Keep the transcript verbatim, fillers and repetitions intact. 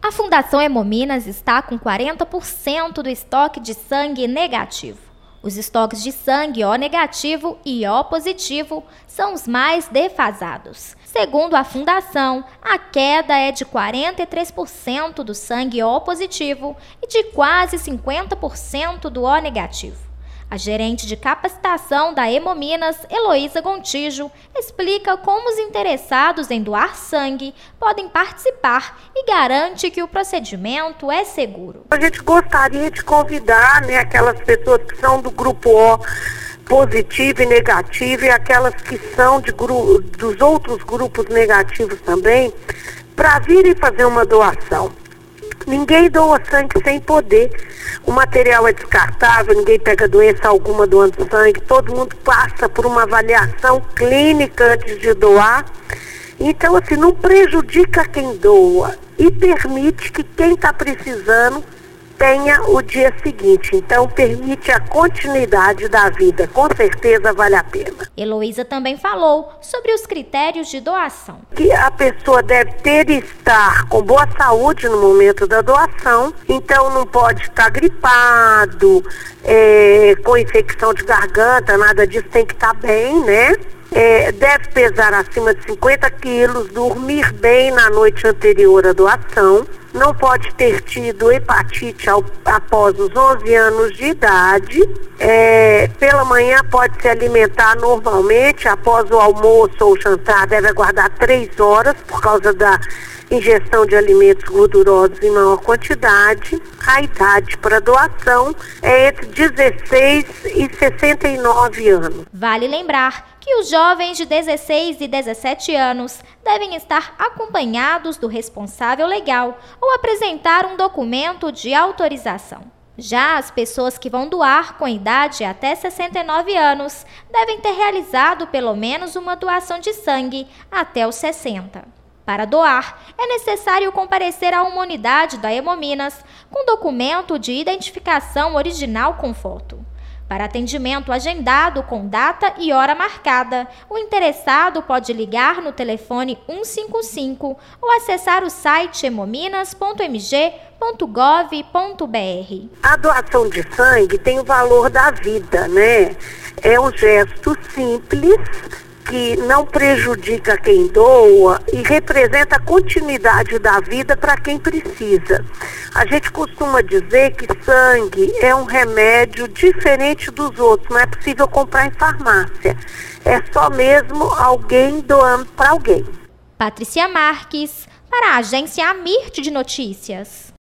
A Fundação Hemominas está com quarenta por cento do estoque de sangue negativo. Os estoques de sangue O negativo e O positivo são os mais defasados. Segundo a Fundação, a queda é de quarenta e três por cento do sangue O positivo e de quase cinquenta por cento do O negativo. A gerente de capacitação da Hemominas, Heloísa Gontijo, explica como os interessados em doar sangue podem participar e garante que o procedimento é seguro. A gente gostaria de convidar, né, aquelas pessoas que são do grupo O positivo e negativo e aquelas que são de gru- dos outros grupos negativos também, para virem fazer uma doação. Ninguém doa sangue sem poder. O material é descartável, ninguém pega doença alguma doando sangue, todo mundo passa por uma avaliação clínica antes de doar. Então, assim, não prejudica quem doa e permite que quem está precisando tenha o dia seguinte. Então, permite a continuidade da vida. Com certeza vale a pena. Heloísa também falou sobre os critérios de doação. Que a pessoa deve ter e estar com boa saúde no momento da doação. Então, não pode estar gripado, é, com infecção de garganta, nada disso, tem que estar bem, né? É, deve pesar acima de cinquenta quilos, dormir bem na noite anterior à doação, não pode ter tido hepatite ao, após os onze anos de idade, é, pela manhã pode se alimentar normalmente, após o almoço ou jantar deve aguardar três horas por causa da ingestão de alimentos gordurosos em maior quantidade. A idade para doação é entre dezesseis e sessenta e nove anos. Vale lembrar que os jovens de dezesseis e dezessete anos devem estar acompanhados do responsável legal ou apresentar um documento de autorização. Já as pessoas que vão doar com idade até sessenta e nove anos devem ter realizado pelo menos uma doação de sangue até os sessenta. Para doar, é necessário comparecer a uma unidade da Hemominas com documento de identificação original com foto. Para atendimento agendado com data e hora marcada, o interessado pode ligar no telefone um cinco cinco ou acessar o site hemominas ponto m g ponto gov ponto b r. A doação de sangue tem o valor da vida, né? É um gesto simples, que não prejudica quem doa e representa a continuidade da vida para quem precisa. A gente costuma dizer que sangue é um remédio diferente dos outros, não é possível comprar em farmácia. É só mesmo alguém doando para alguém. Patrícia Marques, para a agência Amirte de Notícias.